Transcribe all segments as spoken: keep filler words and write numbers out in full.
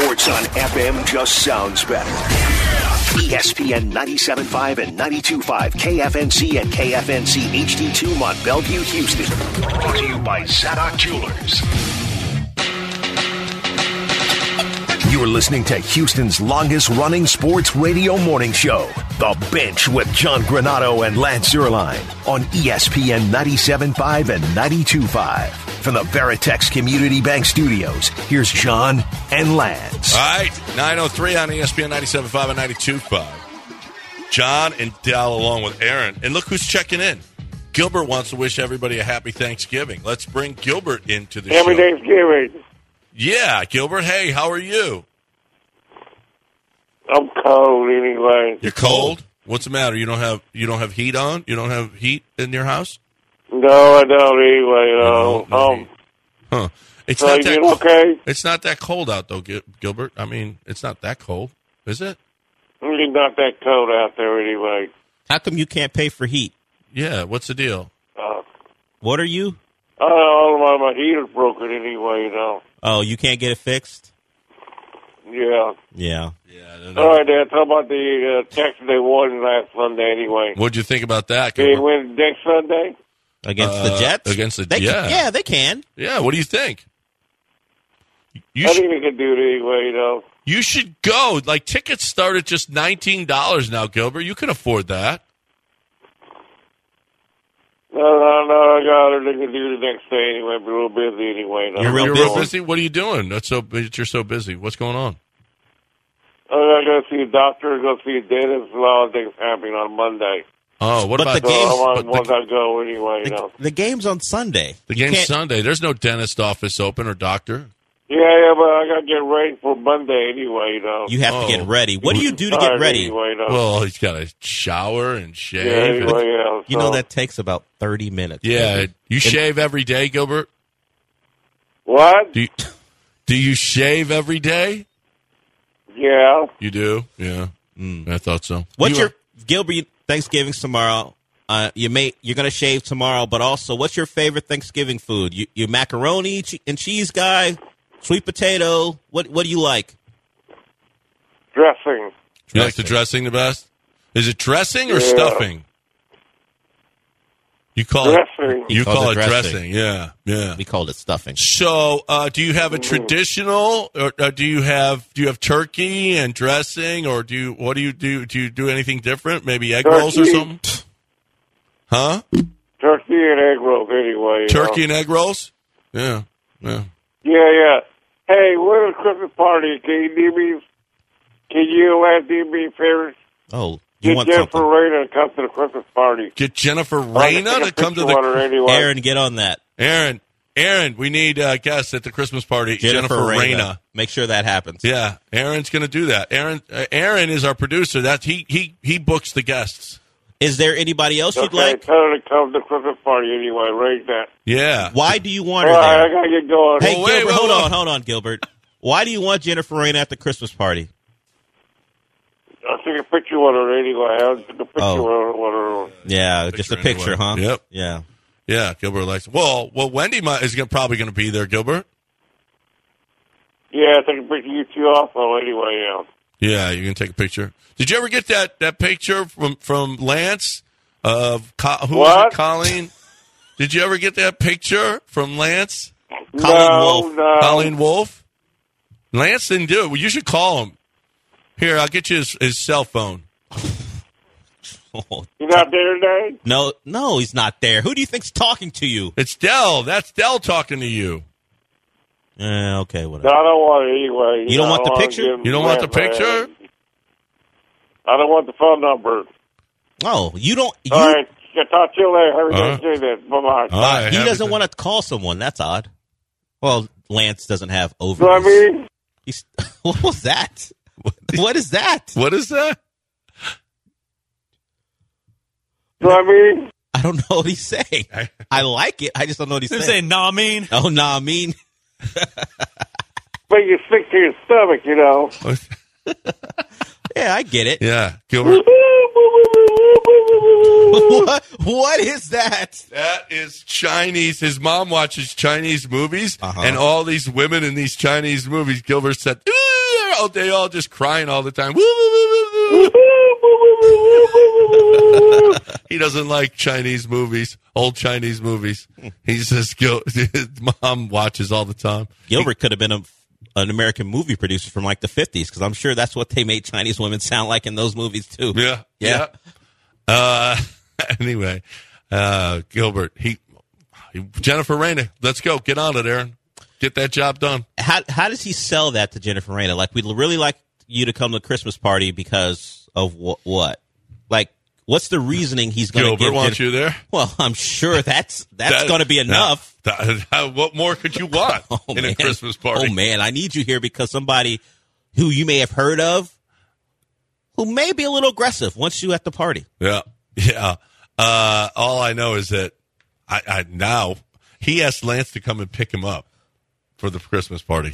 Sports on F M just sounds better. E S P N ninety-seven point five and ninety-two point five, K F N C and K F N C H D two Mont Bellevue, Houston. Brought to you by Zadok Jewelers. You're listening to Houston's longest-running sports radio morning show, The Bench with John Granato and Lance Zierlein on E S P N ninety-seven point five and ninety-two point five. From the Veritex Community Bank Studios, here's John and Lance. All right, nine oh three on E S P N ninety-seven point five and ninety-two point five. John and Dal along with Aaron. And look who's checking in. Gilbert wants to wish everybody a happy Thanksgiving. Let's bring Gilbert into the happy show. Happy Thanksgiving. Yeah, Gilbert, hey, how are you? I'm cold anyway. You're cold? What's the matter? You don't have you don't have heat on? You don't have heat in your house? No, I don't anyway. No, no um, huh? It's so not that. You okay? It's not that cold out though, Gilbert. I mean, it's not that cold, is it? It's not that cold out there anyway. How come you can't pay for heat? Yeah, what's the deal? Uh, what are you? Uh, all my my heater's broken anyway. You know. Oh, you can't get it fixed? Yeah. Yeah. Yeah. All right, Dad. Talk about the uh, Texas they won last Sunday anyway. What'd you think about that? Can they win next Sunday? Against uh, the Jets? Against the they yeah. Can, yeah, they can. Yeah, what do you think? You I sh- think they can do it anyway, you know. You should go. Like, tickets start at just nineteen dollars now, Gilbert. You can afford that. No, no, no, I got it. They can do the next day anyway. Be real busy anyway. No. You're real You're busy? real busy? What are you doing? That's so. You're so busy. What's going on? I got to see a doctor. Go see a dentist. A lot of things happening on Monday. Oh, what but about the so games? I want, but once the, I go anyway, you the, know. the game's on Sunday. the You game's can't- Sunday. There's no dentist office open or doctor. Yeah, yeah, but I got to get ready for Monday anyway, you know. You have Oh. to get ready. What do you do to Tired get ready? Anyway, you know. Well, he's got to shower and shave. yeah, and- anyway, yeah. You so- know that takes about thirty minutes. yeah. baby. You shave every day, Gilbert? What? Do you, do you shave every day? Yeah. You do? Yeah. Mm. I thought so. What's You your Gilbert? Thanksgiving's tomorrow. Uh, you may you're gonna shave tomorrow, but also, what's your favorite Thanksgiving food? You you macaroni che- and cheese guy, sweet potato. What what do you like? Dressing. You like the dressing the best? Is it dressing or Yeah. stuffing? You call Dressing. it. You He calls call it it dressing. dressing. Yeah, yeah. We called it stuffing. So, uh, do you have a traditional, or uh, do you have do you have turkey and dressing, or do you what do you do? Do you do anything different? Maybe egg Turkey. rolls or something? Huh? Turkey and egg rolls anyway. you Turkey know. and egg rolls? Yeah, yeah. Yeah, yeah. Hey, where's the Christmas party? Can you do me? Can you uh, do me a favor? Oh, you Get want Jennifer something? Reyna to come to the Christmas party. Get Jennifer I'll take Reyna a to come to picture with the her anyway. Aaron, get on that. Aaron. Aaron, we need uh, guests at the Christmas party. Jennifer, Reyna. Make sure that happens. Yeah, Aaron's going to do that. Aaron, uh, Aaron is our producer. That he he he books the guests. Is there anybody else you'd Okay, like? tell her to come to the Christmas party anyway. Right that. Yeah. Why do you want All her right, I there? gotta get going. Hey, Well, wait, Gilbert, wait, hold wait. on, hold on, Gilbert. Why do you want Jennifer Reyna at the Christmas party? I'll take a picture with her anyway. I'll take a picture Oh. with her. Yeah, just a Picture picture, anyway. huh? Yep. Yeah. Yeah, Gilbert likes. Well, well, Wendy might, is gonna, probably going to be there. Gilbert. Yeah, I'll take a picture of you two also anyway. Yeah. Yeah, you can take a picture. Did you ever get that, that picture from, from Lance of Co- who was What? it, Colleen? Did you ever get that picture from Lance? Colleen no, Wolfe. no. Colleen Wolfe? Lance didn't do it. Well, you should call him. Here, I'll get you his, his cell phone. You not there today? No, no, he's not there. Who do you think's talking to you? It's Dell. That's Dell talking to you. Eh, okay, No, whatever. I don't want it anyway. You don't know, want the I wanna picture? give him You don't want the that, man. picture? I don't want the phone number. Oh, you don't. You, All right. I'll talk to you later. Have a Uh-huh. nice day then. Bye-bye. All right, he have doesn't a- want to call someone. That's odd. Well, Lance doesn't have You know ovaries. what I mean? He's, what was that? What is that? What is that? You know what I mean? I don't know what he's saying. I like it. I just don't know what he's They're saying. saying, nah, mean. Oh, nah, I mean. Make you sick to your stomach, you know. Yeah, I get it. Yeah, Gilbert. what, what is that? That is Chinese. His mom watches Chinese movies, Uh-huh. and all these women in these Chinese movies, Gilbert said, "Ooh, Oh, they all just crying all the time. Woo, woo, woo, woo, woo. He doesn't like Chinese movies, old Chinese movies. He says Gil- his mom watches all the time. Gilbert could have been a, an American movie producer from like the fifties, because I'm sure that's what they made Chinese women sound like in those movies too. Yeah, Yeah. yeah. Uh, anyway, uh, Gilbert, he, he, Jennifer Reyna, let's go. Get on it, Aaron. Get that job done. How how does he sell that to Jennifer Reyna? Like, we'd really like you to come to the Christmas party because of wh- what? Like, what's the reasoning he's going to give? Gilbert wants Jennifer- you there. Well, I'm sure that's that's That- going to be enough. Now, that- what more could you want Oh, in man. a Christmas party? Oh, man, I need you here because somebody who you may have heard of, who may be a little aggressive, wants you at the party. Yeah, yeah. Uh, all I know is that I, I now he asked Lance to come and pick him up for the Christmas party.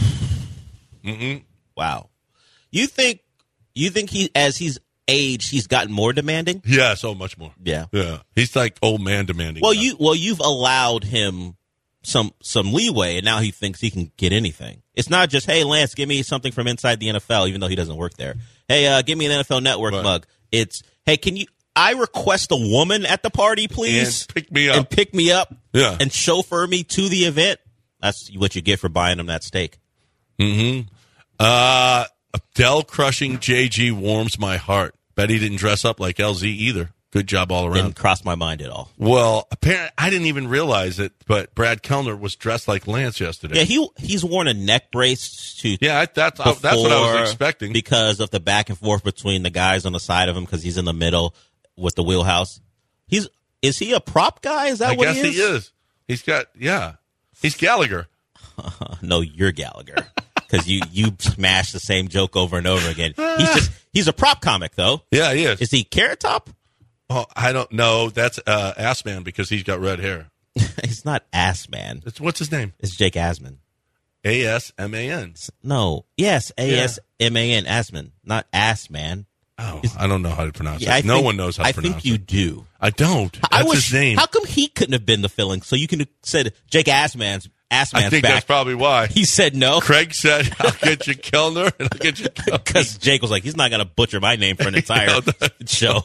Mm-mm. Wow. You think you think he, as he's aged, he's gotten more demanding? Yeah, so much more. Yeah. Yeah. He's like old man demanding. Well, now. you well you've allowed him some some leeway, and now he thinks he can get anything. It's not just, hey, Lance, give me something from inside the N F L, even though he doesn't work there. Hey, uh, give me an N F L Network Right. mug. It's, hey, can you? I request a woman at the party, please, And pick me up. and pick me up, Yeah. and chauffeur me to the event. That's what you get for buying him that steak. Mm-hmm. Uh, Dell crushing J G warms my heart. Bet he didn't dress up like L Z either. Good job all around. Didn't cross my mind at all. Well, apparently, I didn't even realize it, but Brad Kellner was dressed like Lance yesterday. Yeah, he he's worn a neck brace to Yeah, I, that's that's what I was before expecting. because of the back and forth between the guys on the side of him, because he's in the middle with the wheelhouse. He's is he a prop guy? Is that I what guess he is? he is. He's got yeah. He's Gallagher. No, you're Gallagher, because you you smash the same joke over and over again. He's just he's a prop comic though. Yeah, he is. Is he Carrot Top? Oh, I don't know. That's uh, Ass Man because he's got red hair. He's not Ass Man. It's, what's his name? It's Jake Asman. A S M A N. No, yes, A S M A N, Asman, not Ass Man. Oh, I don't know how to pronounce Yeah, I it. No think- one knows how to I pronounce think you it. do. I don't. That's I wish, his name. How come he couldn't have been the filling? So you could have said Jake Assman's Assman's I think back. that's probably why. He said no Craig said, I'll get you Kellner and I'll get you Kellner. because Jake was like, he's not going to butcher my name for an entire show.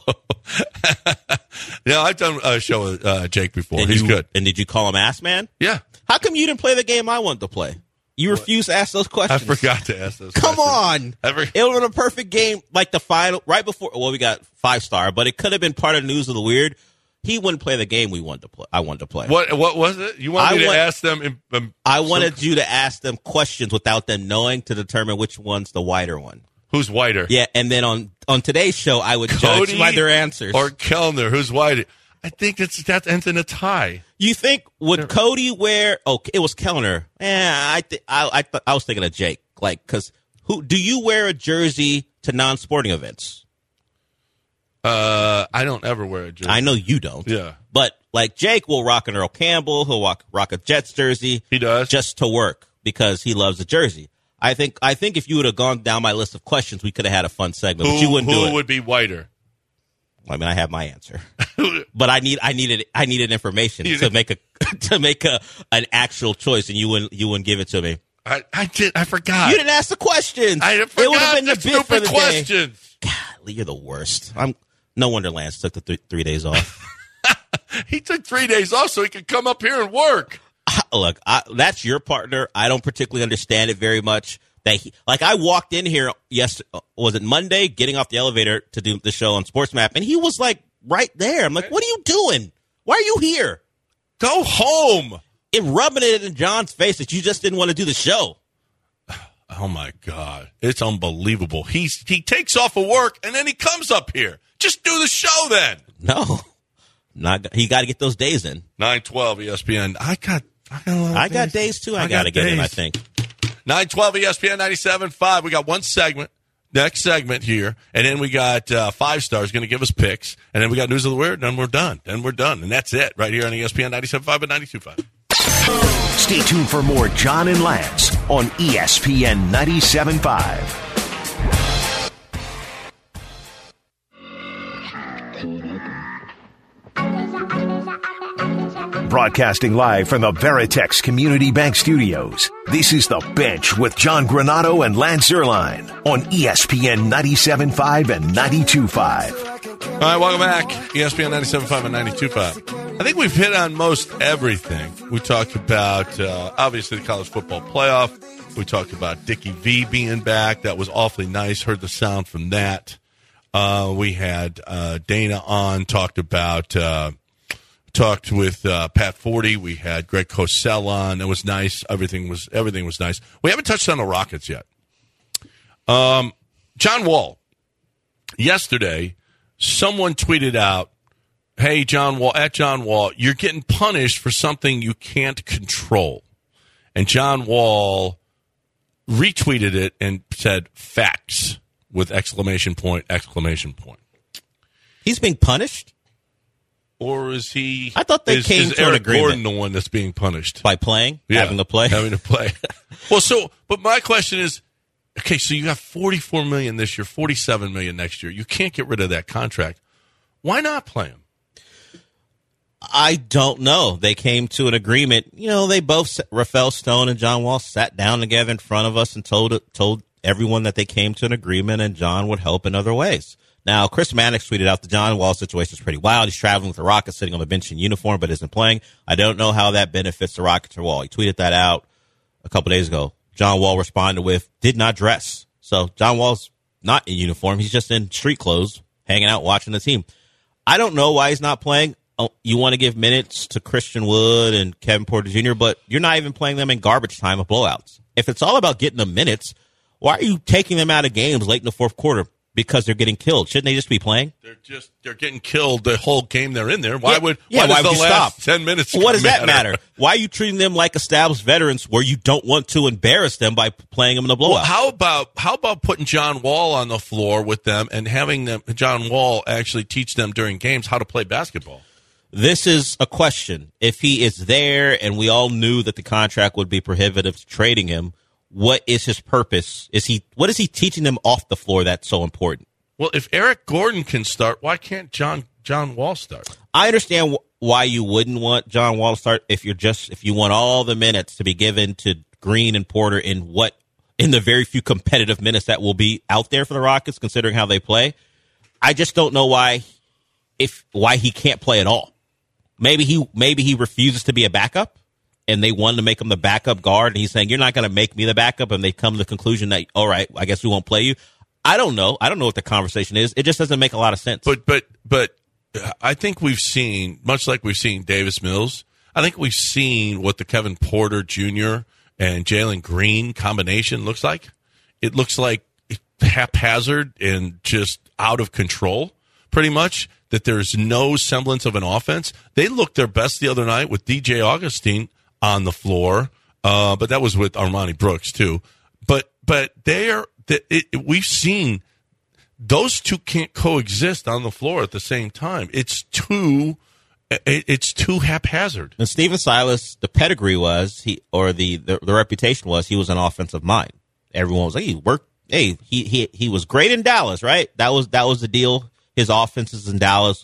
Yeah, I've done a show with uh, Jake before. And He's you- good. And did you call him Assman? Yeah. How come you didn't play the game I wanted to play? You refused to ask those I questions. forgot to ask those Come questions. on. I for- It would have been a perfect game, like the final, right before, well, we got five star, but it could have been part of News of the Weird. He wouldn't play the game we wanted to play. I wanted to play. What What was it? You wanted I me to want- ask them? In, um, I some- wanted you to ask them questions without them knowing to determine which one's the whiter one. Who's whiter? Yeah, and then on, on today's show, I would Cody judge by their answers. or Kellner? Who's whiter? I think it's that ends in a tie. You think would Cody wear? Oh, it was Kellner. Yeah, I th- I I, th- I was thinking of Jake. Like, because who do you wear a jersey to non-sporting events? Uh, I don't ever wear a jersey. I know you don't. Yeah. But like Jake will rock an Earl Campbell. He'll rock rock a Jets jersey. He does. just to work because he loves the jersey. I think I think if you would have gone down my list of questions, we could have had a fun segment. Who, but you wouldn't who do it. would be whiter? I mean, I have my answer, but I need I needed I needed information You to did- make a to make a an actual choice, and you wouldn't you wouldn't give it to me. I, I did. I forgot. You didn't ask the questions. I it forgot would have been the the bit for stupid the day. questions. Golly, you're the worst. I'm no wonder Lance took the th- three days off. He took three days off so he could come up here and work. Look, I, that's your partner. I don't particularly understand it very much. That he, like I walked in here yes, was it Monday, getting off the elevator to do the show on Sports Map, and he was like right there. I'm like, what are you doing? Why are you here? Go home. It rubbing it in John's face that you just didn't want to do the show. Oh my God, it's unbelievable. He's he takes off of work and then he comes up here. Just do the show then. No, not he got to get those days in. nine twelve E S P N. I got. I got, a lot of I got days too. I, I got to got get in. I days. think. nine twelve E S P N ninety-seven point five. We got one segment. Next segment here. And then we got uh, Five Stars going to give us picks. And then we got News of the Weird. And then we're done. Then we're done. And that's it right here on E S P N ninety-seven point five and ninety-two point five. Stay tuned for more John and Lance on E S P N ninety-seven point five. Broadcasting live from the Veritex Community Bank Studios, this is The Bench with John Granato and Lance Zierlein on E S P N ninety-seven point five and ninety-two point five. All right, welcome back. E S P N ninety-seven point five and ninety-two point five. I think we've hit on most everything. We talked about, uh, obviously, the college football playoff. We talked about Dickie V being back. That was awfully nice. Heard the sound from that. Uh, we had uh, Dana on, talked about, uh, talked with uh, Pat Forty. We had Greg Cosell on. It was nice. Everything was everything was nice. We haven't touched on the Rockets yet. Um, John Wall. Yesterday, someone tweeted out, "Hey, John Wall, at John Wall, you're getting punished for something you can't control." And John Wall retweeted it and said, "Facts," with exclamation point, exclamation point. He's being punished? Or is he? I thought they is, came is to Eric an agreement. Gordon the one that's being punished By playing? Yeah, having to play? having to play. Well, so, but my question is, okay, so you have forty-four million dollars this year, forty-seven million dollars next year. You can't get rid of that contract. Why not play him? I don't know. They came to an agreement. You know, they both, Rafael Stone and John Wall, sat down together in front of us and told told everyone that they came to an agreement and John would help in other ways. Now, Chris Mannix tweeted out the John Wall situation is pretty wild. He's traveling with the Rockets, sitting on the bench in uniform, but isn't playing. I don't know how that benefits the Rockets or Wall. He tweeted that out a couple days ago. John Wall responded with, did not dress. So John Wall's not in uniform. He's just in street clothes, hanging out, watching the team. I don't know why he's not playing. You want to give minutes to Christian Wood and Kevin Porter Junior, but you're not even playing them in garbage time of blowouts. If it's all about getting them minutes, why are you taking them out of games late in the fourth quarter? Because they're getting killed. Shouldn't they just be playing? They're just they're getting killed the whole game they're in there. Why yeah, would yeah, why, why does would the you last stop? ten minutes What does matter? that matter? Why are you treating them like established veterans where you don't want to embarrass them by playing them in the blowout? Well, how about how about putting John Wall on the floor with them and having them John Wall actually teach them during games how to play basketball? This is a question. If he is there and we all knew that the contract would be prohibitive to trading him, what is his purpose? Is he what is he teaching them off the floor that's so important? Well, if Eric Gordon can start, why can't John John Wall start? I understand wh- why you wouldn't want John Wall to start if you're just if you want all the minutes to be given to Green and Porter in what in the very few competitive minutes that will be out there for the Rockets, considering how they play. I just don't know why if why he can't play at all. Maybe he maybe he refuses to be a backup, and they wanted to make him the backup guard, and he's saying, you're not going to make me the backup, and they come to the conclusion that, all right, I guess we won't play you. I don't know. I don't know what the conversation is. It just doesn't make a lot of sense. But but but I think we've seen, much like we've seen Davis Mills, I think we've seen what the Kevin Porter Junior and Jalen Green combination looks like. It looks like haphazard and just out of control, pretty much, that there's no semblance of an offense. They looked their best the other night with D J Augustine on the floor, uh, but that was with Armani Brooks, too. But but they are It, it, we've seen those two can't coexist on the floor at the same time. It's too, it, it's too haphazard. And Stephen Silas, the pedigree was he, or the, the the reputation was he was an offensive mind. Everyone was like, he worked. Hey, he he he was great in Dallas, right? That was that was the deal. His offenses in Dallas,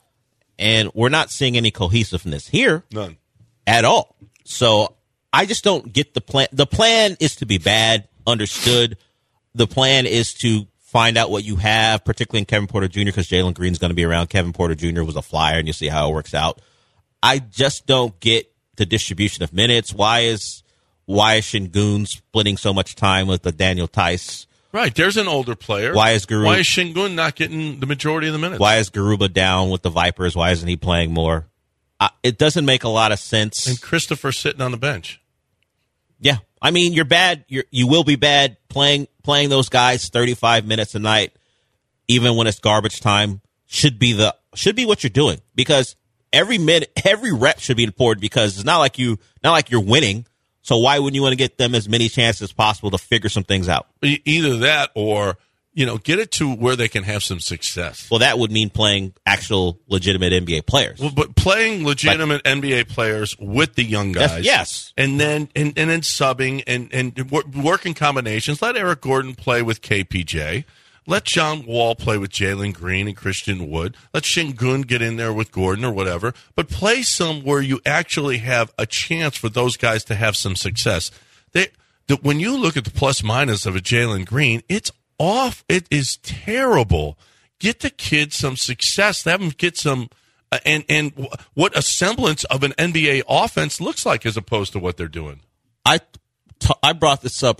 and we're not seeing any cohesiveness here, none at all. So I just don't get the plan. The plan is to be bad, understood. The plan is to find out what you have, particularly in Kevin Porter Junior, because Jalen Green's going to be around. Kevin Porter Junior was a flyer, and you see how it works out. I just don't get the distribution of minutes. Why is why is Şengün splitting so much time with the Daniel Tice? Right, there's an older player. Why is Garuba, Why is Şengün not getting the majority of the minutes? Why is Garuba down with the Vipers? Why isn't he playing more? Uh, it doesn't make a lot of sense. And Christopher sitting on the bench. Yeah, I mean, you're bad. You're, you will be bad playing playing those guys thirty-five minutes a night, even when it's garbage time. Should be the should be what you're doing, because every minute, every rep should be important, because it's not like you not like you're winning. So why wouldn't you want to get them as many chances as possible to figure some things out? Either that, or you know, get it to where they can have some success. Well, that would mean playing actual legitimate N B A players. Well, but playing legitimate but, N B A players with the young guys, yes, and then and, and then subbing and and working combinations. Let Eric Gordon play with K P J. let John Wall play with Jalen Green and Christian Wood. Let Şengün get in there with Gordon or whatever. But play some where you actually have a chance for those guys to have some success. They, the, when you look at the plus minus of a Jalen Green, it's off. It is terrible. Get the kids some success. Have them get some uh, and and w- what a semblance of an N B A offense looks like as opposed to what they're doing. I t- I brought this up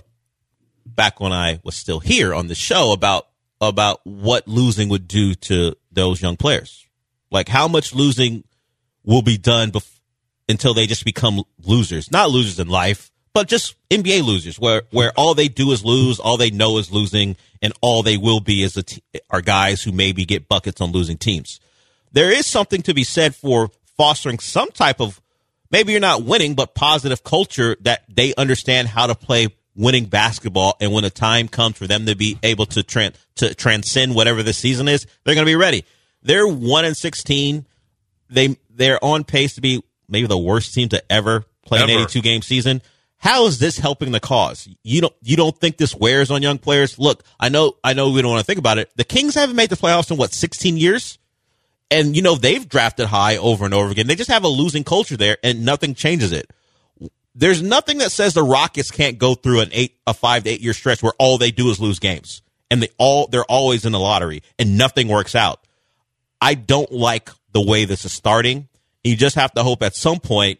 back when I was still here on the show about about what losing would do to those young players. Like how much losing will be done bef- until they just become losers. Not losers in life, but just N B A losers where, where all they do is lose, all they know is losing, and all they will be is a t- are guys who maybe get buckets on losing teams. There is something to be said for fostering some type of, maybe you're not winning, but positive culture that they understand how to play winning basketball, and when the time comes for them to be able to tran- to transcend whatever the season is, they're going to be ready. They're one and sixteen. They they're on pace to be maybe the worst team to ever play ever. An eighty-two game season. How is this helping the cause? You don't you don't think this wears on young players? Look, I know I know we don't want to think about it. The Kings haven't made the playoffs in what sixteen years, and you know they've drafted high over and over again. They just have a losing culture there, and nothing changes it. There's nothing that says the Rockets can't go through an eight a five to eight year stretch where all they do is lose games, and they all they're always in the lottery, and nothing works out. I don't like the way this is starting. You just have to hope at some point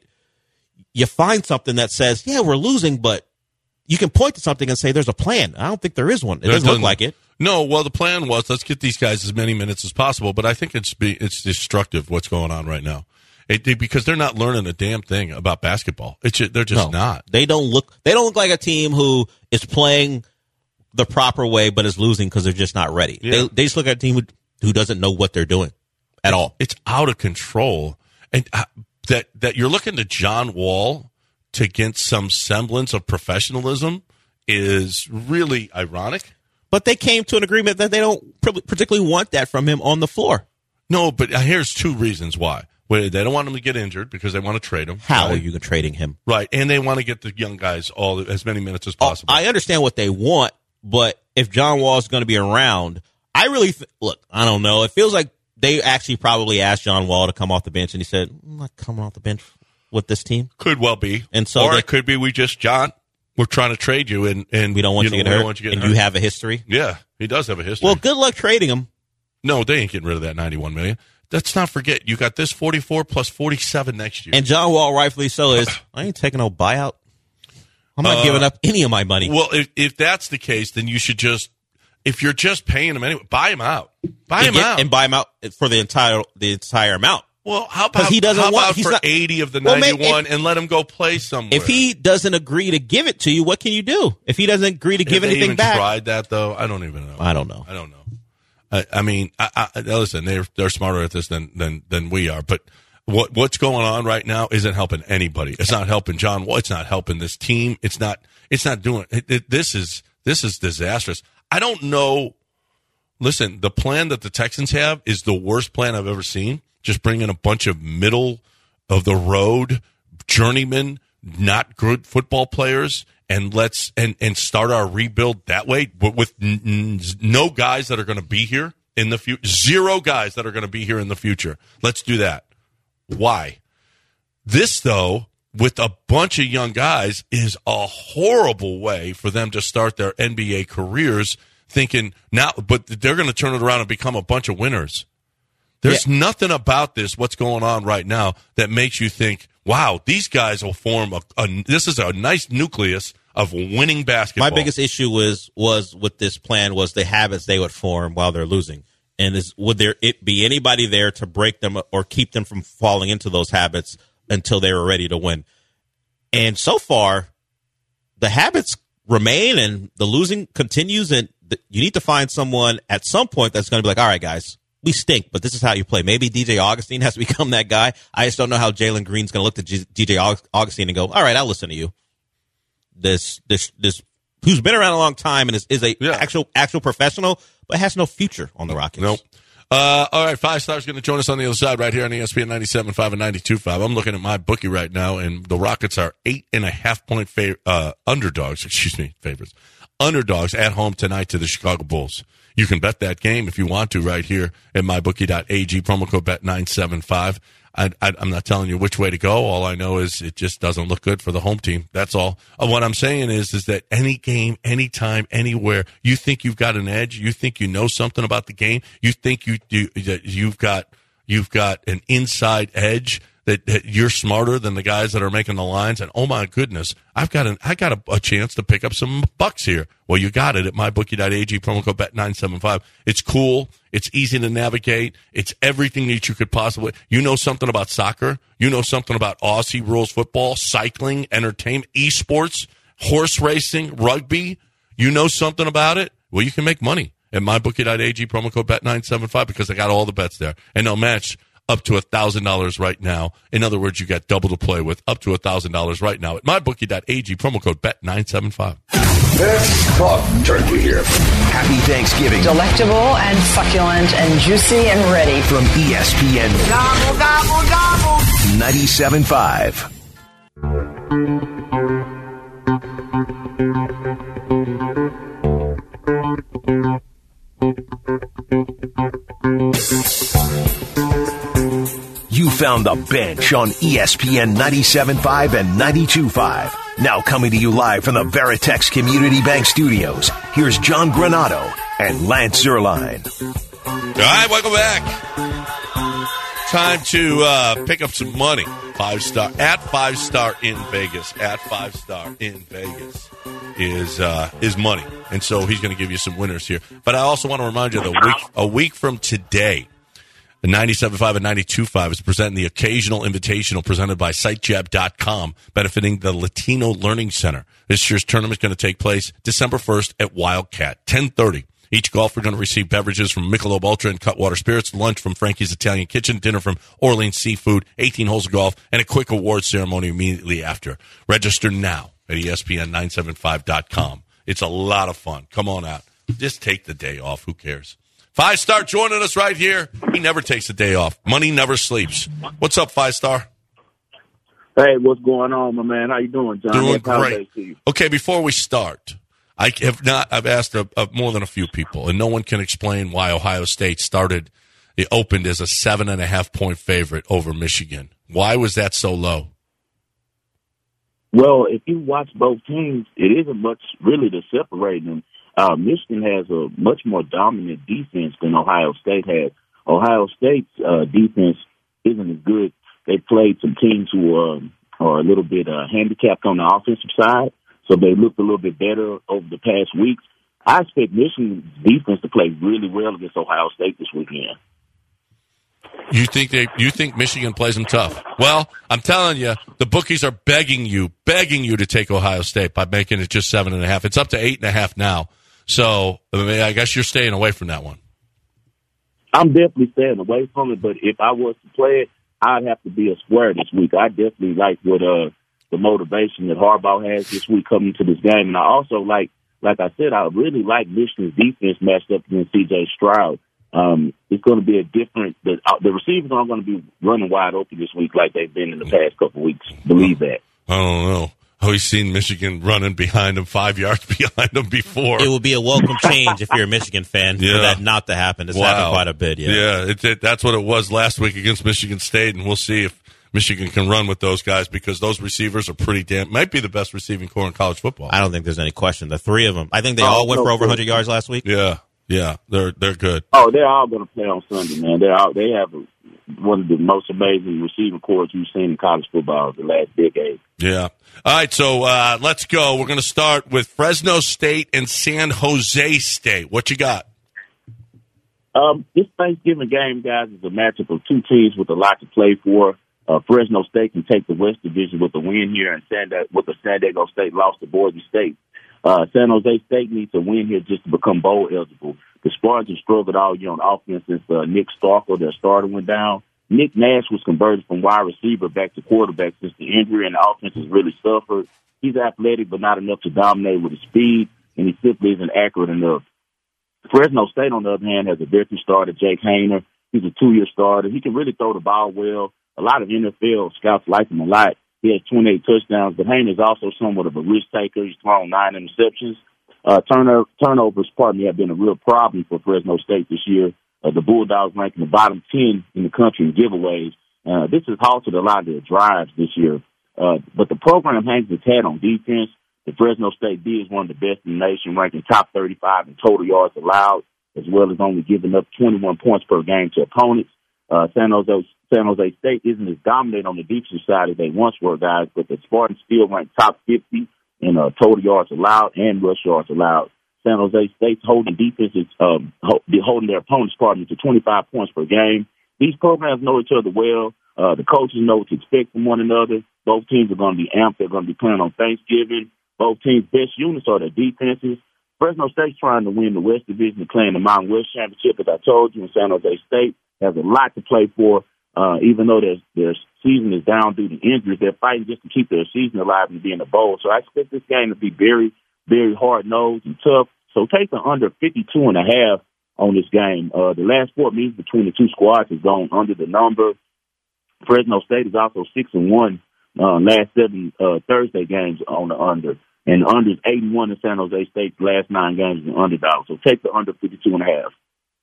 you find something that says, yeah, we're losing, but you can point to something and say there's a plan. I don't think there is one. It doesn't, doesn't look like it. No, well, the plan was let's get these guys as many minutes as possible, but I think it's be, it's destructive what's going on right now. It, they, because they're not learning a damn thing about basketball. It's just, they're just no, not. They don't look They don't look like a team who is playing the proper way but is losing because they're just not ready. Yeah. They, they just look at a team who, who doesn't know what they're doing at it's, all. It's out of control. And uh, that that you're looking to John Wall to get some semblance of professionalism is really ironic. But they came to an agreement that they don't particularly want that from him on the floor. No, but here's two reasons why. They don't want him to get injured because they want to trade him. How right? are you trading him? Right, and they want to get the young guys all as many minutes as possible. Oh, I understand what they want, but if John Wall is going to be around, I really th- look. I don't know. It feels like they actually probably asked John Wall to come off the bench, and he said, "I'm not coming off the bench with this team." Could well be, and so or they, it could be we just John. We're trying to trade you, and, and we don't want you, you to know, get hurt. You get and hurt. You have a history. Yeah, he does have a history. Well, good luck trading him. No, they ain't getting rid of that ninety-one million. Let's not forget, you got this forty-four plus forty-seven next year. And John Wall, rightfully so, is, I ain't taking no buyout. I'm not uh, giving up any of my money. Well, if, if that's the case, then you should just, if you're just paying him anyway, buy him out. Buy and him get, out. And buy him out for the entire the entire amount. Well, how about, he doesn't how want, about he's for not, eighty of the well, ninety-one if, and let him go play somewhere? If he doesn't agree to give it to you, what can you do? If he doesn't agree to Have give they anything even back. tried that, though? I don't even know. I don't know. I don't know. I, I mean, I, I, listen, they're they're smarter at this than than than we are. But what what's going on right now isn't helping anybody. It's not helping John Wall. It's not helping this team. It's not. It's not doing. It, it, this is this is disastrous. I don't know. Listen, the plan that the Texans have is the worst plan I've ever seen. Just bring in a bunch of middle of the road journeymen, not good football players. And let's and, and start our rebuild that way, but with n- n- no guys that are going to be here in the future. Zero guys that are going to be here in the future. Let's do that. Why? This, though, with a bunch of young guys, is a horrible way for them to start their N B A careers. Thinking now, but they're going to turn it around and become a bunch of winners. There's yeah. nothing about this, what's going on right now, that makes you think, wow, these guys will form a, a this is a nice nucleus of winning basketball. My biggest issue was was with this plan was the habits they would form while they're losing. And is would there it be anybody there to break them or keep them from falling into those habits until they were ready to win? And so far, the habits remain and the losing continues, and the, you need to find someone at some point that's going to be like, all right, guys, we stink, but this is how you play. Maybe D J Augustine has to become that guy. I just don't know how Jalen Green's going to look at G- D J Augustine and go, all right, I'll listen to you. This, this, this, who's been around a long time and is, is a yeah. actual, actual professional, but has no future on the Rockets. Nope. Uh, all right, Five Stars going to join us on the other side right here on E S P N ninety-seven point five and ninety-two point five. I'm looking at my bookie right now, and the Rockets are eight and a half point fav- uh, underdogs. Excuse me, favorites. underdogs at home tonight to the Chicago Bulls. You can bet that game if you want to right here at my bookie dot a g, promo code bet nine seven five. I, I, I'm not telling you which way to go. All I know is it just doesn't look good for the home team. That's all. Uh, what I'm saying is, is that any game, anytime, anywhere, you think you've got an edge, you think you know something about the game, you think you, you you've got you've got an inside edge. That, that you're smarter than the guys that are making the lines, and oh my goodness, I've got an I got a, a chance to pick up some bucks here. Well, you got it at my bookie dot a g, promo code bet nine seven five. It's cool. It's easy to navigate. It's everything that you could possibly. You know something about soccer. You know something about Aussie rules football, cycling, entertainment, esports, horse racing, rugby. You know something about it. Well, you can make money at my bookie dot a g, promo code bet nine seven five, because I got all the bets there, and they'll match up to one thousand dollars right now. In other words, you got double to play with, up to one thousand dollars right now at my bookie dot a g, promo code bet nine seven five. Best talk turkey here. Happy Thanksgiving. Delectable and succulent and juicy and ready. From E S P N. Gobble, gobble, gobble. ninety-seven point five. You found the bench on E S P N ninety-seven point five and ninety-two point five. Now coming to you live from the Veritex Community Bank Studios, here's John Granato and Lance Zierlein. All right, welcome back. Time to uh, pick up some money. Five star at Five Star in Vegas. At Five Star in Vegas is uh, is money, and so he's going to give you some winners here. But I also want to remind you that a week a week from today, the ninety-seven point five and ninety-two point five is presenting the Occasional Invitational presented by Site Jab dot com, benefiting the Latino Learning Center. This year's tournament is going to take place December first at Wildcat, ten thirty. Each golfer going to receive beverages from Michelob Ultra and Cutwater Spirits, lunch from Frankie's Italian Kitchen, dinner from Orleans Seafood, eighteen holes of golf, and a quick awards ceremony immediately after. Register now at E S P N nine seven five dot com. It's a lot of fun. Come on out. Just take the day off. Who cares? Five Star joining us right here. He never takes a day off. Money never sleeps. What's up, Five Star? Hey, what's going on, my man? How you doing, John? Doing great. Okay, before we start, I have not. I've asked a, a, more than a few people, and no one can explain why Ohio State started. It opened as a seven and a half point favorite over Michigan. Why was that so low? Well, if you watch both teams, it isn't much really to separate them. Uh, Michigan has a much more dominant defense than Ohio State has. Ohio State's uh, defense isn't as good. They played some teams who uh, are a little bit uh, handicapped on the offensive side, so they looked a little bit better over the past weeks. I expect Michigan's defense to play really well against Ohio State this weekend. You think they? You think Michigan plays them tough? Well, I'm telling you, the bookies are begging you, begging you to take Ohio State by making it just seven and a half. It's up to eight and a half now. So I, mean, I guess you're staying away from that one. I'm definitely staying away from it, but if I was to play it, I'd have to be a square this week. I definitely like what uh, the motivation that Harbaugh has this week coming to this game, and I also like, like I said, I really like Michigan's defense matched up against C J Stroud. Um, it's going to be a different. The, uh, the receivers aren't going to be running wide open this week like they've been in the past couple of weeks. Believe that. I don't know. Oh, he's seen Michigan running behind him, five yards behind him before. It would be a welcome change if you're a Michigan fan yeah. for that not to happen. It's wow. happened quite a bit. Yeah, yeah it, it, that's what it was last week against Michigan State, and we'll see if Michigan can run with those guys because those receivers are pretty damn. Might be the best receiving core in college football. I don't think there's any question. The three of them. I think they oh, all went no, for over no. one hundred yards last week. Yeah, yeah, they're they're good. Oh, they're all going to play on Sunday, man. They're all, they have a, one of the most amazing receiving cores you've seen in college football the last decade. Yeah. All right, so uh, let's go. We're going to start with Fresno State and San Jose State. What you got? Um, this Thanksgiving game, guys, is a matchup of two teams with a lot to play for. Uh, Fresno State can take the West Division with a win here, and San Di- with the San Diego State lost to Boise State. Uh, San Jose State needs a win here just to become bowl eligible. The Spartans have struggled all year on offense since uh, Nick Starkel, their starter, went down. Nick Nash was converted from wide receiver back to quarterback since the injury, and the offense has really suffered. He's athletic, but not enough to dominate with his speed, and he simply isn't accurate enough. Fresno State, on the other hand, has a veteran starter, Jake Hayner. He's a two-year starter. He can really throw the ball well. A lot of N F L scouts like him a lot. He has twenty-eight touchdowns, but Hayner is also somewhat of a risk taker. He's thrown nine interceptions. Uh, turnover, turnovers, pardon me, have been a real problem for Fresno State this year. Uh, the Bulldogs rank in the bottom ten in the country in giveaways. Uh, this has halted a lot of their drives this year. Uh, but the program hangs its hat on defense. The Fresno State D is one of the best in the nation, ranking top thirty-five in total yards allowed, as well as only giving up twenty-one points per game to opponents. Uh, San Jose, San Jose State isn't as dominant on the defensive side as they once were, guys, but the Spartans still rank top fifty in uh, total yards allowed and rush yards allowed. San Jose State's holding defenses, um, holding their opponents, pardon, to twenty-five points per game. These programs know each other well. Uh, the coaches know what to expect from one another. Both teams are going to be amped. They're going to be playing on Thanksgiving. Both teams' best units are their defenses. Fresno State's trying to win the West Division and playing the Mountain West Championship, as I told you, and San Jose State has a lot to play for. Uh, even though their, their season is down due to injuries, they're fighting just to keep their season alive and be in the bowl. So I expect this game to be very, very hard-nosed and tough. So take the under fifty-two and a half on this game. Uh, the last four meetings between the two squads has gone under the number. Fresno State is also six and one uh, last seven uh, Thursday games on the under, and the under is eight and one in San Jose State's last nine games as an underdog. So take the under fifty-two and a half.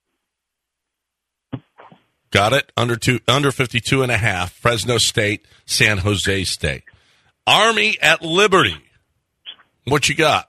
Got it. Under two, under fifty-two and a half. Fresno State, San Jose State. Army at Liberty. What you got?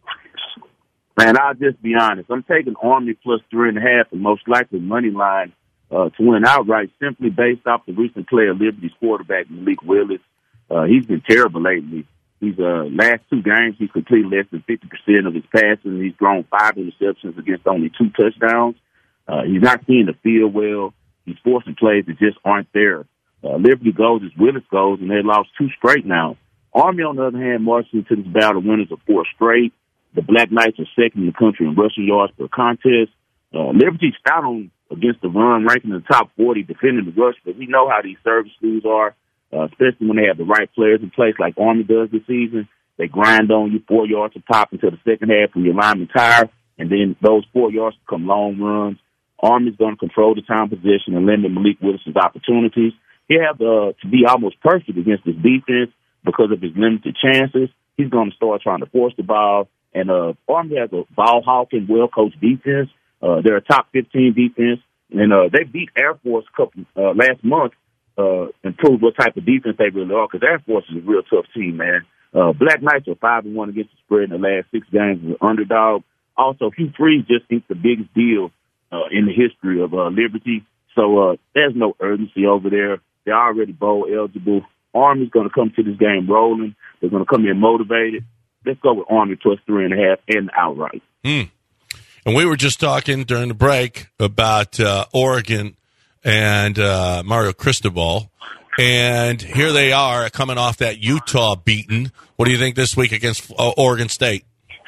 Man, I'll just be honest. I'm taking Army plus three and a half, and most likely money line uh, to win outright, simply based off the recent play of Liberty's quarterback Malik Willis. Uh, he's been terrible lately. He's uh, last two games he's completed less than fifty percent of his passes, and he's thrown five interceptions against only two touchdowns. Uh, he's not seeing the field well. He's forcing plays that just aren't there. Uh, Liberty goes as Willis goes, and they lost two straight now. Army, on the other hand, marches into this battle winners of four straight. The Black Knights are second in the country in rushing yards per contest. Uh, Liberty's stout on against the run, ranking in the top forty, defending the rush, but we know how these service schools are, uh, especially when they have the right players in place like Army does this season. They grind on you four yards to pop until the second half when your linemen tire, and then those four yards become long runs. Army's going to control the time position and limit Malik Willis's opportunities. He have uh, to be almost perfect against his defense because of his limited chances. He's going to start trying to force the ball. And uh, Army has a ball-hawking, well-coached defense. Uh, they're a top fifteen defense. And uh, they beat Air Force a couple, uh, last month uh, and proved what type of defense they really are, because Air Force is a real tough team, man. Uh, Black Knights are five and one against the spread in the last six games as an underdog. Also, Hugh Freeze just thinks the biggest deal uh, in the history of uh, Liberty. So uh, there's no urgency over there. They're already bowl eligible. Army's going to come to this game rolling. They're going to come in motivated. Let's go with Army plus three and a half and outright. Hmm. And we were just talking during the break about uh, Oregon and uh, Mario Cristobal. And here they are coming off that Utah beating. What do you think this week against uh, Oregon State?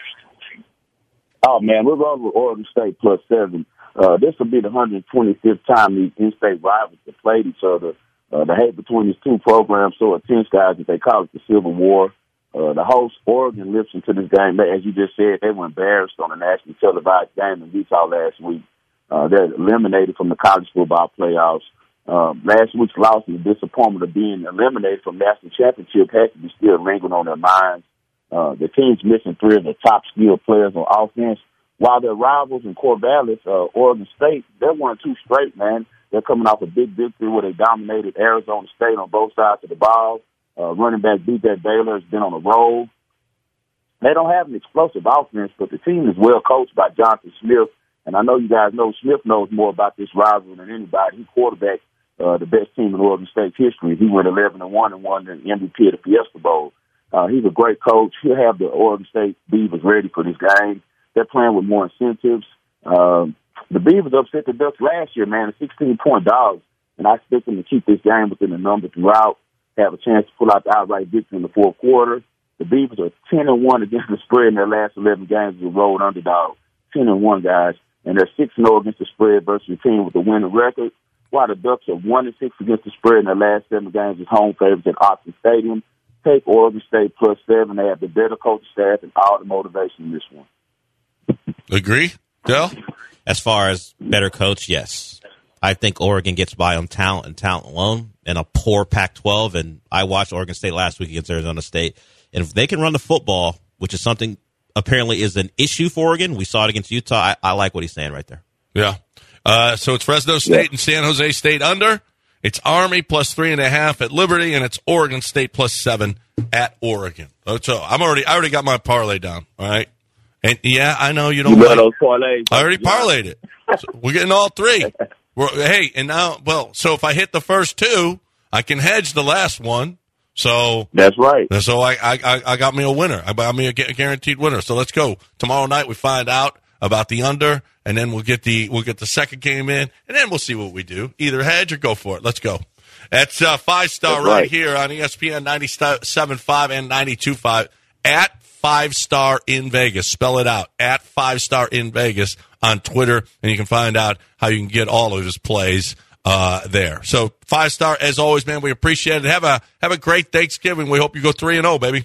Oh, man, we're rolling with Oregon State plus seven. Uh, this will be the one hundred twenty-fifth time these in-state rivals have played each other. Uh, the hate between these two programs so intense, guys, that they call it the Civil War. Uh, the host, Oregon, lives into this game. As you just said, they were embarrassed on a nationally televised game in Utah last week. Uh, they're eliminated from the college football playoffs. Uh, last week's loss and the disappointment of being eliminated from national championship has to be still lingering on their minds. Uh, the team's missing three of the top skilled players on offense. While their rivals in Corvallis, uh, Oregon State, they're one two straight, man. They're coming off a big victory where they dominated Arizona State on both sides of the ball. Uh, running back B J Baylor has been on a roll. They don't have an explosive offense, but the team is well coached by Jonathan Smith. And I know you guys know Smith knows more about this rivalry than anybody. He quarterbacked uh, the best team in Oregon State's history. He went eleven and one and won the M V P of the Fiesta Bowl. Uh, he's a great coach. He'll have the Oregon State Beavers ready for this game. They're playing with more incentives. Um, the Beavers upset the Ducks last year, man, a sixteen-point dogs. And I expect them to keep this game within the number throughout, have a chance to pull out the outright victory in the fourth quarter. The Beavers are ten and one against the spread in their last eleven games as a road underdog. ten and one, guys. And they're six and oh against the spread versus a team with a winning record. While the Ducks are one and six against the spread in their last seven games as home favorites at Autzen Stadium. Take Oregon State plus seven. They have the better coaching staff and all the motivation in this one. Agree, Del? As far as better coach, yes. I think Oregon gets by on talent and talent alone and a poor Pac twelve. And I watched Oregon State last week against Arizona State. And if they can run the football, which is something apparently is an issue for Oregon. We saw it against Utah. I, I like what he's saying right there. Yeah. Uh, so it's Fresno State and San Jose State under. It's Army plus three and a half at Liberty, and it's Oregon State plus seven at Oregon. So I'm already, I already got my parlay down. All right. And yeah, I know you don't. You like, those parlays. I already parlayed it. So we're getting all three. We're, hey, and now, well, so if I hit the first two, I can hedge the last one. So that's right. So I, I, I got me a winner. I got me a guaranteed winner. So let's go. Tomorrow night we find out about the under, and then we'll get the we'll get the second game in, and then we'll see what we do. Either hedge or go for it. Let's go. That's uh, five star right, right here on E S P N ninety-seven point five and ninety-two point five at Five Star in Vegas. Spell it out at Five Star in Vegas on Twitter, and you can find out how you can get all of his plays uh, there. So Five Star, as always, man, we appreciate it. Have a have a great Thanksgiving. We hope you go three and zero, baby.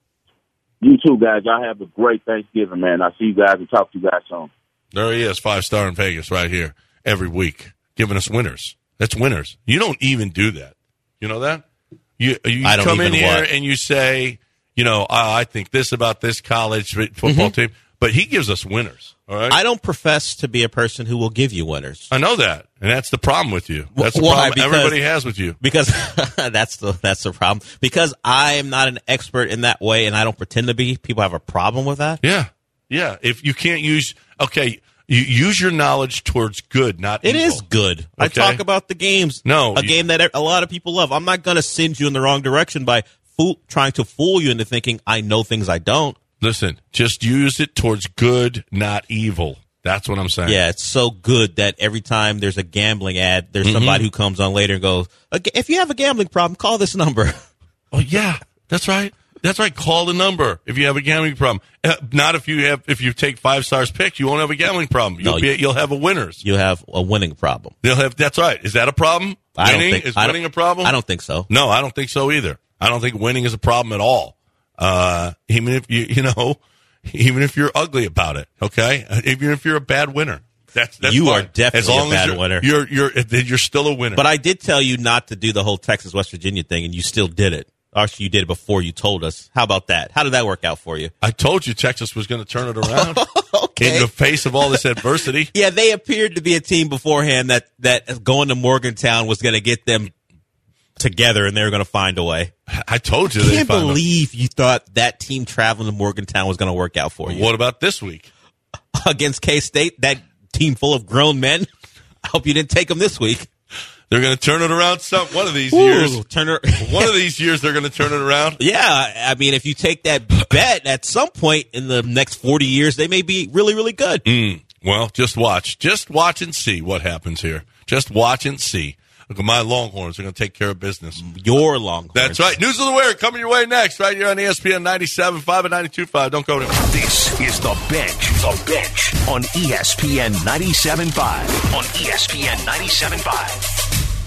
You too, guys. Y'all have a great Thanksgiving, man. I'll see you guys and talk to you guys soon. There he is, Five Star in Vegas, right here every week, giving us winners. That's winners. You don't even do that. You know that? You you I don't come in even here what? and you say, you know, oh, I think this about this college football Mm-hmm. team, but he gives us winners. All right. I don't profess to be a person who will give you winners. I know that, and that's the problem with you. That's the Why? problem Because- everybody has with you. Because that's the that's the problem. Because I am not an expert in that way, and I don't pretend to be. People have a problem with that. Yeah, yeah. If you can't use, okay, you use your knowledge towards good, not It evil. is good. I Okay. talk about the games. No, a you- game that a lot of people love. I'm not going to send you in the wrong direction by fool, trying to fool you into thinking I know things I don't. Listen, just use it towards good, not evil. That's what I'm saying. Yeah, it's so good that every time there's a gambling ad, there's Mm-hmm. somebody who comes on later and goes, "Okay, if you have a gambling problem, call this number." Oh yeah, that's right. That's right. Call the number if you have a gambling problem. Uh, Not if you have if you take Five Stars pick, you won't have a gambling problem. You'll No, be you- you'll have a winners. You have a winning problem. They'll have. That's right. Is that a problem? I don't Winning think is I don't- winning a problem. I don't think so. No, I don't think so either. I don't think winning is a problem at all. Uh, even if you, you know, even if you're ugly about it, okay? Even if you're a bad winner, that's, that's You fine. are definitely as long a bad as you're, winner. You're, you're, you're still a winner. But I did tell you not to do the whole Texas West Virginia thing, and you still did it. Actually, you did it before you told us. How about that? How did that work out for you? I told you Texas was going to turn it around Okay. in the face of all this adversity. Yeah, they appeared to be a team beforehand that, that going to Morgantown was going to get them together, and they were going to find a way. I told you. I they can't found believe you thought that team traveling to Morgantown was going to work out for a- you. What about this week? Against K-State, that team full of grown men. I hope you didn't take them this week. They're going to turn it around some one of these Ooh, years. Turner. One of these years, they're going to turn it around. Yeah, I mean, if you take that bet at some point in the next forty years, they may be really, really good. Mm, well, just watch. Just watch and see what happens here. Just watch and see. Look, my Longhorns are going to take care of business. Your Longhorns. That's right. News of the Wear coming your way next, right here on E S P N ninety-seven point five and ninety-two point five. Don't go anywhere. This is The Bench. The Bench on E S P N ninety-seven point five. On E S P N ninety-seven point five.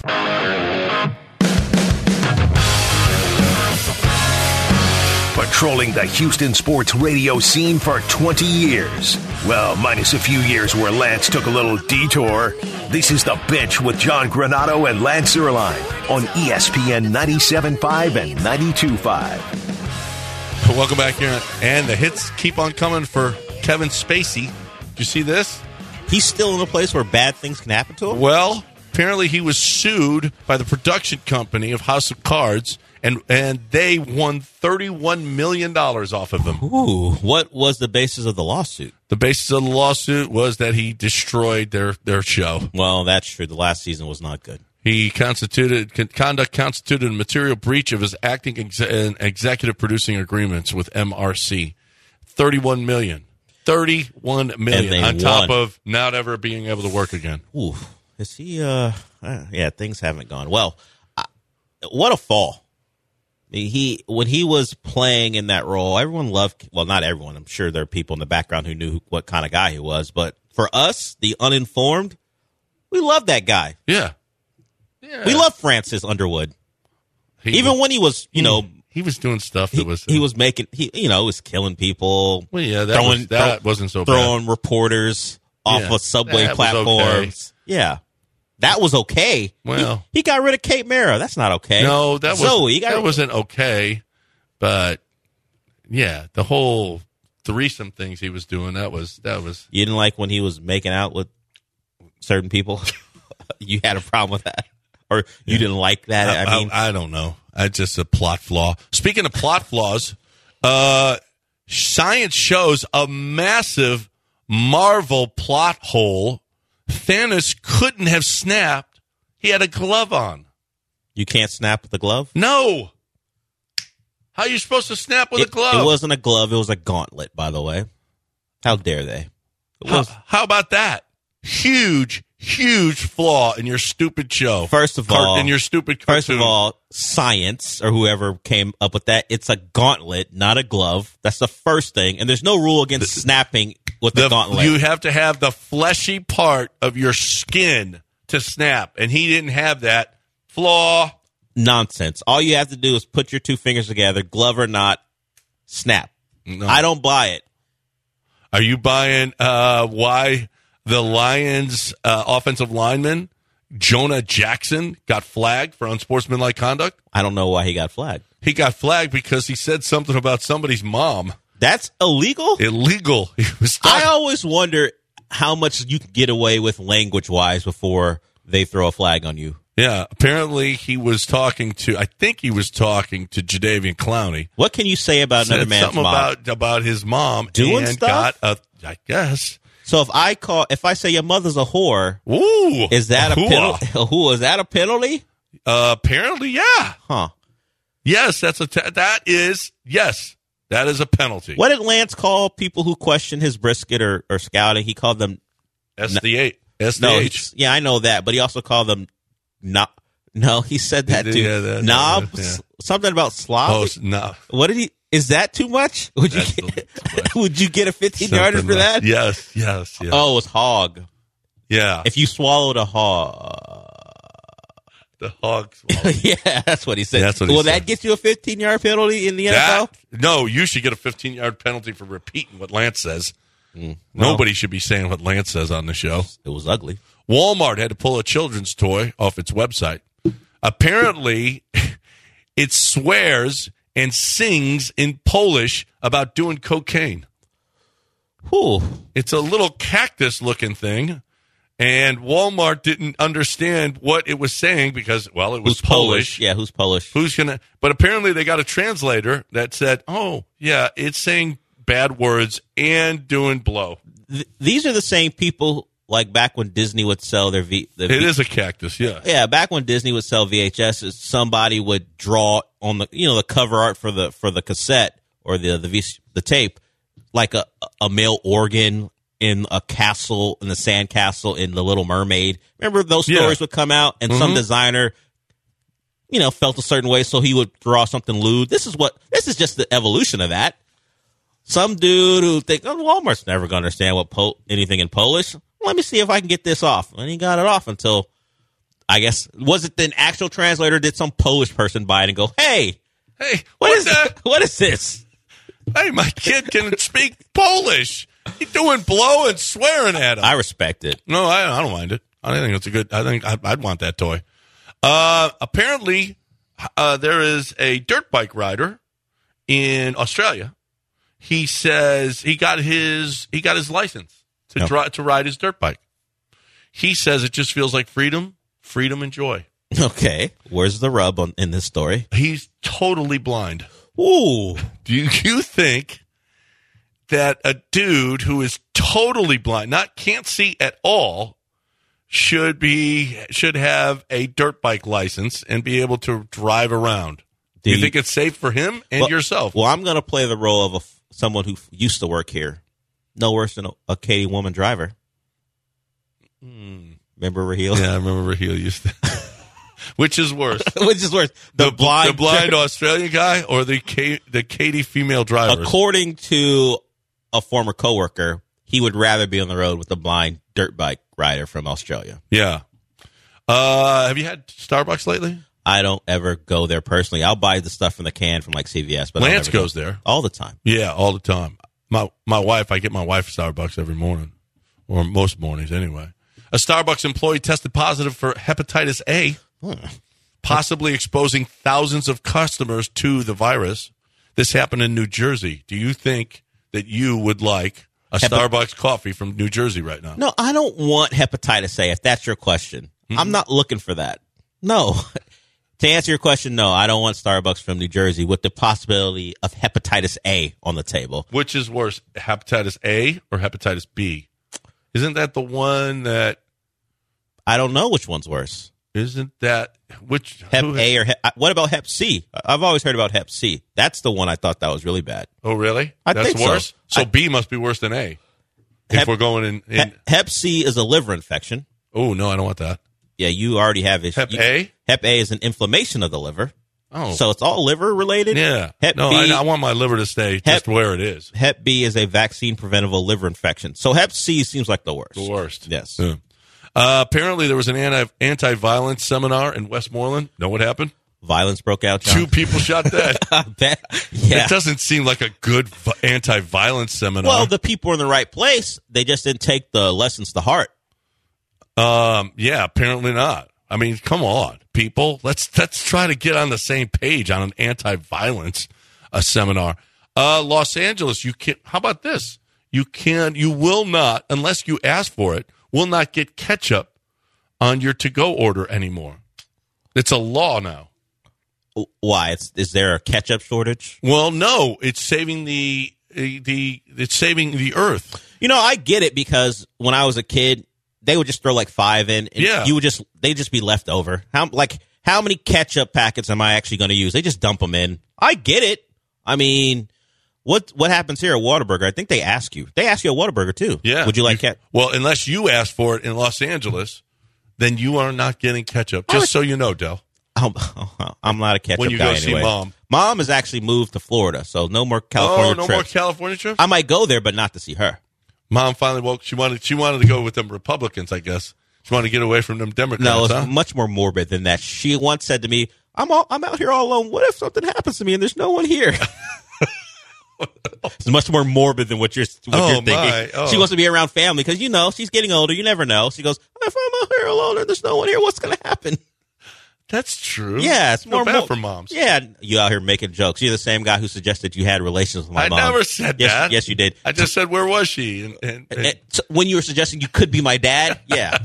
Patrolling the Houston sports radio scene for twenty years. Well, minus a few years where Lance took a little detour. This is The Bench with John Granato and Lance Zierlein on E S P N ninety-seven point five and ninety-two point five. Welcome back here. And the hits keep on coming for Kevin Spacey. Did you see this? He's still in a place where bad things can happen to him? Well, apparently he was sued by the production company of House of Cards, and, and they won thirty-one million dollars off of him. Ooh, what was the basis of the lawsuit? The basis of the lawsuit was that he destroyed their, their show. Well, that's true. The last season was not good. He constituted con- conduct constituted a material breach of his acting ex- and executive producing agreements with M R C. thirty-one million dollars. thirty-one million And dollars they on top won. of not ever being able to work again. Ooh, is he, uh, uh, yeah, things haven't gone well. I, what a fall. He, when he was playing in that role, everyone loved, well, not everyone. I'm sure there are people in the background who knew who, what kind of guy he was. But for us, the uninformed, we love that guy. Yeah. yeah. We love Francis Underwood. He Even was, when he was, you know, he was doing stuff he, that was. he was making, he, you know, was killing people. Well, yeah, that, throwing, was, that throw- wasn't so bad. throwing reporters off Yeah, of subway that was okay. platforms. Yeah. That was okay. Well- he, he got rid of Kate Mara. That's not okay. No, that was Zoe, you got that rid- wasn't okay. But yeah, the whole threesome things he was doing. That was that was. You didn't like when he was making out with certain people? You had a problem with that, or you yeah. didn't like that? I, I mean, I, I don't know. It's just a plot flaw. Speaking of plot flaws, uh, science shows a massive Marvel plot hole. Thanos couldn't have snapped. He had a glove on. You can't snap with the glove? No. How are you supposed to snap with it, a glove? It wasn't a glove. It was a gauntlet, by the way. How dare they? It how, was, how about that? Huge, huge flaw in your stupid show. First of all, in your stupid cartoon. First of all, science or whoever came up with that, it's a gauntlet, not a glove. That's the first thing. And there's no rule against the, snapping with the, the gauntlet. You have to have the fleshy part of your skin to snap, and he didn't have that. Flaw. Nonsense. All you have to do is put your two fingers together, glove or not, snap. No. I don't buy it. Are you buying uh, why the Lions uh, offensive lineman, Jonah Jackson, got flagged for unsportsmanlike conduct? I don't know why he got flagged. He got flagged because he said something about somebody's mom. That's illegal? Illegal. He was I always wonder how much you can get away with language-wise before they throw a flag on you. Yeah, apparently he was talking to, I think he was talking to Jadeveon Clowney. What can you say about Said another man's something mom? About, about his mom. Doing and stuff? Got a, I guess. So if I call, if I say your mother's a whore, Ooh, is that a penalty? Who is that a penalty? Uh, apparently, yeah. Huh. Yes, that's a, t- that is, yes, that is a penalty. What did Lance call people who question his brisket or, or scouting? He called them S D H. S D No, H. yeah, I know that, but he also called them not. No, he said that too. Yeah, that, Knobs, yeah. Something about slob. Oh, no. What did he? Is that too much? Would you That's get, would you get a fifteen yarder for that? Yes, yes, yes. Oh, it was hog. Yeah. If you swallowed a hog. The hog swallow. Yeah, that's what he said. That's what he Will said. that get you a fifteen-yard penalty in the N F L? That, no, you should get a fifteen-yard penalty for repeating what Lance says. Mm, well, Nobody should be saying what Lance says on the show. It was ugly. Walmart had to pull a children's toy off its website. Apparently, it swears and sings in Polish about doing cocaine. Whew. It's a little cactus-looking thing, and Walmart didn't understand what it was saying because, well, it was Who's Polish? Yeah, who's Polish? Who's gonna? But apparently, they got a translator that said, "Oh, yeah, it's saying bad words and doing blow." Th- these are the same people. Like back when Disney would sell their V, the it v- is a cactus, yeah, yeah. Back when Disney would sell V H Ss, somebody would draw on the you know the cover art for the for the cassette or the the v, the tape like a a male organ in a castle in the sand castle in The Little Mermaid. Remember those stories yeah. would come out, and mm-hmm. some designer you know felt a certain way, so he would draw something lewd. This is what this is just the evolution of that. Some dude who think oh, Walmart's never going to understand what po- anything in Polish. Let me see if I can get this off. And he got it off until, I guess, was it an actual translator? Did some Polish person buy it and go, hey, hey, what, what is the? what is this? Hey, my kid can speak Polish. He's doing blow and swearing at him. I respect it. No, I, I don't mind it. I think it's a good, I think I'd, I'd want that toy. Uh, apparently, uh, there is a dirt bike rider in Australia. He says he got his, he got his license. To, no. dri- to ride his dirt bike. He says it just feels like freedom, freedom and joy. Okay. Where's the rub on, in this story? He's totally blind. Ooh. Do you think that a dude who is totally blind, not can't see at all, should be should have a dirt bike license and be able to drive around? Do you, you think it's safe for him and well, yourself? Well, I'm going to play the role of a, someone who used to work here. No worse than a, a Katie woman driver. Mm. Remember Raheel? Yeah, I remember Raheel used to. Which is worse? Which is worse? The, the blind, the blind Australian guy or the K, the Katie female driver? According to a former coworker, he would rather be on the road with the blind dirt bike rider from Australia. Yeah. Uh, have you had Starbucks lately? I don't ever go there personally. I'll buy the stuff from the can from like C V S. But Lance go goes there all the time. Yeah, all the time. My my wife, I get my wife Starbucks every morning, or most mornings anyway. A Starbucks employee tested positive for hepatitis A, huh. possibly exposing thousands of customers to the virus. This happened in New Jersey. Do you think that you would like a Hepa- Starbucks coffee from New Jersey right now. No, I don't want hepatitis A, if that's your question. Mm-hmm. I'm not looking for that. No. To answer your question, no, I don't want Starbucks from New Jersey with the possibility of hepatitis A on the table. Which is worse, hepatitis A or hepatitis B? Isn't that the one that... I don't know which one's worse. Isn't that... which Hep who, A or hep, what about Hep C? I've always heard about Hep C. That's the one I thought that was really bad. Oh, really? I That's think so. worse? So, I, B must be worse than A. Hep, if we're going in... in hep, hep C is a liver infection. Oh, no, I don't want that. Yeah, you already have it. Hep you, A? Hep A is an inflammation of the liver. Oh. So it's all liver related? Yeah. Hep no, B, I, I want my liver to stay hep, just where it is. Hep B is a vaccine-preventable liver infection. So Hep C seems like the worst. The worst. Yes. Yeah. Uh, apparently, there was an anti, anti-violence seminar in Westmoreland. Know what happened? Violence broke out, John. Two people shot dead. that, yeah. It doesn't seem like a good vi- anti-violence seminar. Well, the people were in the right place. They just didn't take the lessons to heart. Um, yeah, apparently not. I mean, come on, people. Let's let's try to get on the same page on an anti-violence uh, seminar. Uh, Los Angeles, you can't. How about this? You can. You will not, unless you ask for it, will not get ketchup on your to-go order anymore. It's a law now. Why? It's, is there a ketchup shortage? Well, no. It's saving the the. It's saving the earth. You know, I get it because when I was a kid, they would just throw like five in, and yeah. you would just they'd just be left over. How like how many ketchup packets am I actually going to use? They just dump them in. I get it. I mean, what what happens here at Whataburger? I think they ask you. They ask you at Whataburger too. Yeah. Would you like ketchup? Well, unless you ask for it in Los Angeles, then you are not getting ketchup. Just so you know, Del. I'm, I'm not a ketchup when you guy go anyway. see mom. Mom has actually moved to Florida, so no more California oh, no trips. more California trips? I might go there, but not to see her. Mom finally woke. She wanted. She wanted to go with them Republicans, I guess. She wanted to get away from them Democrats. No, it's huh? much more morbid than that. She once said to me, "I'm all, I'm out here all alone. What if something happens to me and there's no one here?" It's much more morbid than what you're, what oh, you're thinking. My. Oh. She wants to be around family because, you know, she's getting older. You never know. She goes, if I'm out here alone and there's no one here, what's going to happen? That's true. Yeah, it's more bad mo- for moms. Yeah, you out here making jokes. You're the same guy who suggested you had relations with my I mom. never said yes, that. Yes, you did. I just said, where was she? And, and, and, and, so when you were suggesting you could be my dad, yeah.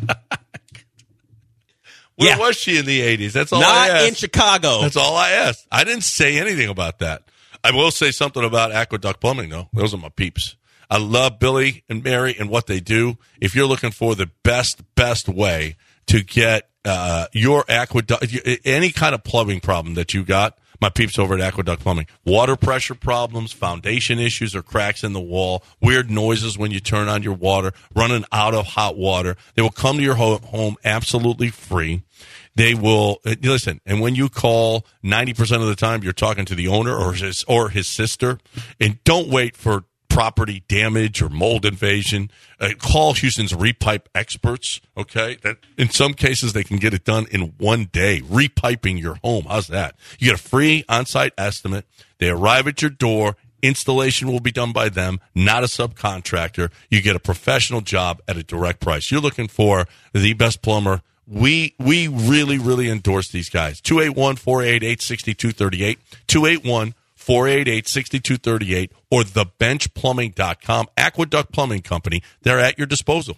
Where yeah. was she in the eighties? That's all Not I asked. in Chicago. That's all I asked. I didn't say anything about that. I will say something about Aqueduct Plumbing, though. Those are my peeps. I love Billy and Mary and what they do. If you're looking for the best, best way to get uh, your aqueduct, any kind of plumbing problem that you got, my peeps over at Aqueduct Plumbing. Water pressure problems, foundation issues or cracks in the wall, weird noises when you turn on your water, running out of hot water. They will come to your home absolutely free. They will listen, and when you call, ninety percent of the time you're talking to the owner or his or his sister, and don't wait for property damage or mold invasion. Uh, call Houston's repipe experts. Okay, that in some cases they can get it done in one day. Repiping your home, how's that? You get a free on-site estimate. They arrive at your door. Installation will be done by them, not a subcontractor. You get a professional job at a direct price. You're looking for the best plumber. We we really, really endorse these guys. two eight one, four eight eight, six two three eight, two eight one, four eight eight, six two three eight, or the bench plumbing dot com. Aqueduct Plumbing Company. They're at your disposal.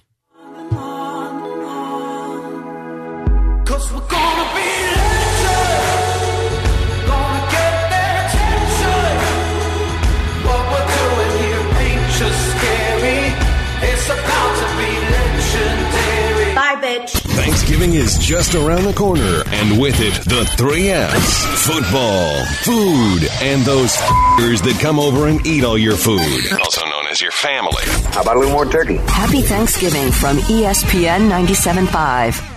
Cause we're gonna be legends, gonna get their attention. What we're doing here ain't just scary, it's about to be legendary. Bye, bitch. Thanksgiving is just around the corner, and with it, the three F's. Football, food, and those f***ers that come over and eat all your food. Also known as your family. How about a little more turkey? Happy Thanksgiving from E S P N ninety-seven point five.